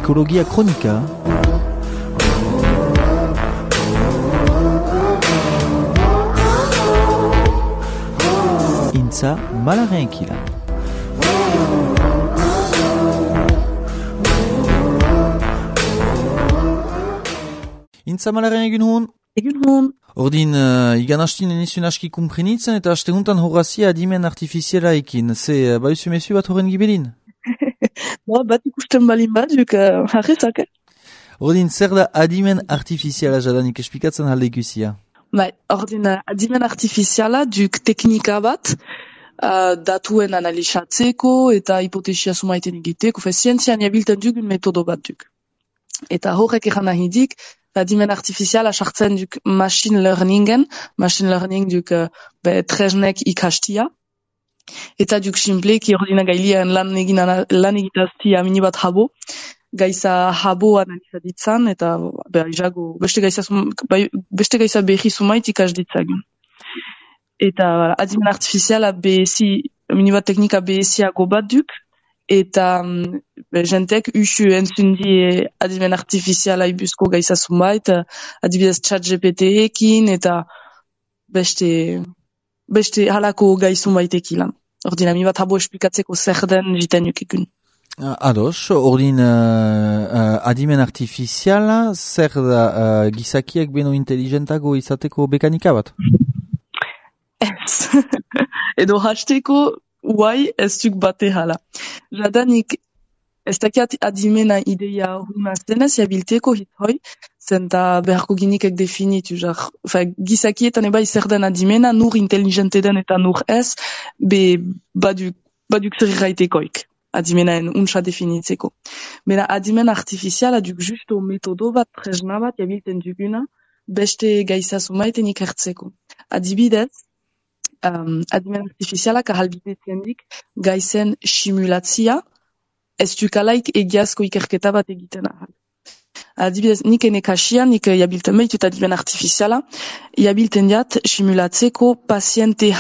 Psikologia kronika. Intza malaren kila. Intza malaren egun hon? Egun hon. Ordin, igan hastin enizun aski kumprenitzen eta hasteguntan horazia adimen artifiziala ekin. Ze, baizu mesu bat horren gibelin? Bat ikusten balin bat, duk harrezak. Ordin, zer da adimen artifiziala jadanik esplikatzen halde ikusia? Ordin, adimen artifiziala duk teknika bat, datuen analizatzeko eta hipotesia sumaiten egiteko, zientzian jabilten dugun metodo bat duk. Eta horrek egan nahi dik, adimen artifiziala sartzen duk machine learning duk tresnek ikastia, eta duk simpleki ordina gailian lan egitaztia mini bat habo, gaiza habo analizaditzan, eta beste gaiza behi sumait ikas ditzagun. Eta adimen artifiziala mini bat teknika BSiago bat duk, eta jentek usu entzundi adimen artifiziala ibuzko gaiza sumait, adibidez ChatGPT-ekin, eta beste halako gaizumaitek lan. Ordin, mi bat habo esplikatzeko zer den jiten jukikun. Ados, ordin adimen artifiziala, zer da gizakiek beno inteligentago izateko bekanika bat? Ez. Edo hasteko, uai ez duk bate hala. Jadanik, ez dakiat adimena ideia huna zenez jabilteko hithoi, zenta beharko ginikek definitu, gizakietan eba izer den adimena, nur inteligente den eta nur ez, baduk zer irraitekoik, adimenaen untsa definitzeko. Bena adimen artifiziala duk justo metodo bat, tresna bat, jabilten duguna, beste gaiza sumaiten ikertzeko. Adibidez, adimen artifizialak ahalbidetzen dik gaizen simulatzia, ez dukalaik egiazko ikerketa bat egiten ahal. Adibidez, nik enekasian, nik jabilten behitut adimen artifiziala, jabilten diat simulatzeko paziente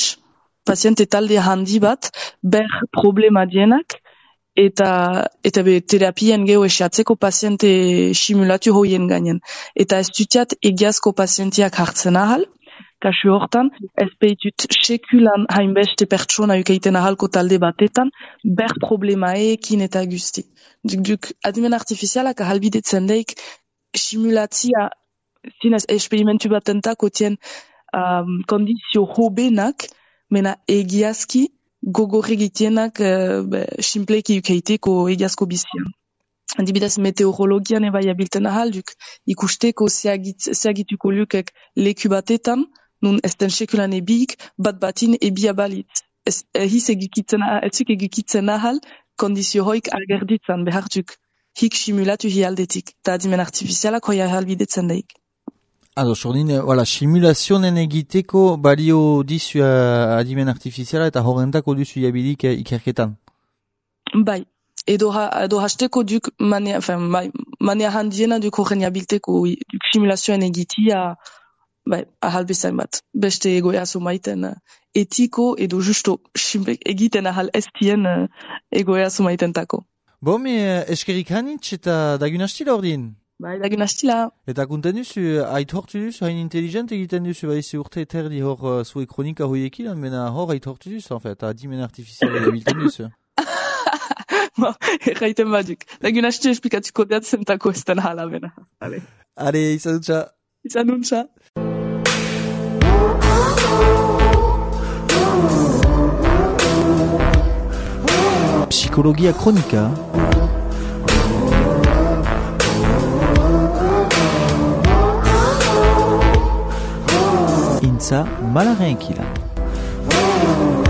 talde handi bat, ber problema dienak, eta terapien geho esiatzeko paziente simulatu hoien gainen. Eta ez dutiat egiazko pazientiak hartzen ahal, kasu hortan, ez behitut sekulan hainbeste pertsona ukeiten ahalko talde batetan, ber problemaekin eta guzti. Duk adimen artifizialak ahalbidetzen deik simulatzia zinez esperimentu batentako tien kondizio hobenak, mena egiazki gogorregitienak simpleki ukeiteko egiazko bizian. Adibidez, meteorologian eba jabilten ahalduk, ikusteko zeagituko lukek leku batetan, nun ez den sekulan ebik, bat batin ebia balitz. Ez egikitzen ahal, kondizio hoik agerditzan behartuk, hik simulatu hialdetik, eta adimen artifizialak hoi ahalbidetzen daik. Ordin, simulazionen egiteko balio dizu adimen artifiziala eta horrentako duzu jabilik ikerketan? Bai. Edo hasteko duk manea handiena duk horren jabilteko duk simulazioen egitia ahal bezain bat. Beste egoea sumaiten etiko edo justo egiten ahal estien egoea sumaiten tako. Eskerik hanitz eta dagun hastila ordin? Bai, dagun hastila. Eta kunten duzu, aitortu duzu, hain inteligent egiten duzu, baizu urte eterdi hor zue kronika hoiekin, mena hor aitortu duzu, adimen artifiziala jabilten duzu. Erraiten baduk. Dagun hastu esplikatuko deat zentako ez den hala bena. Izan dutxa. Izan dutxa. Psikologia kronika. Intza malaren kila.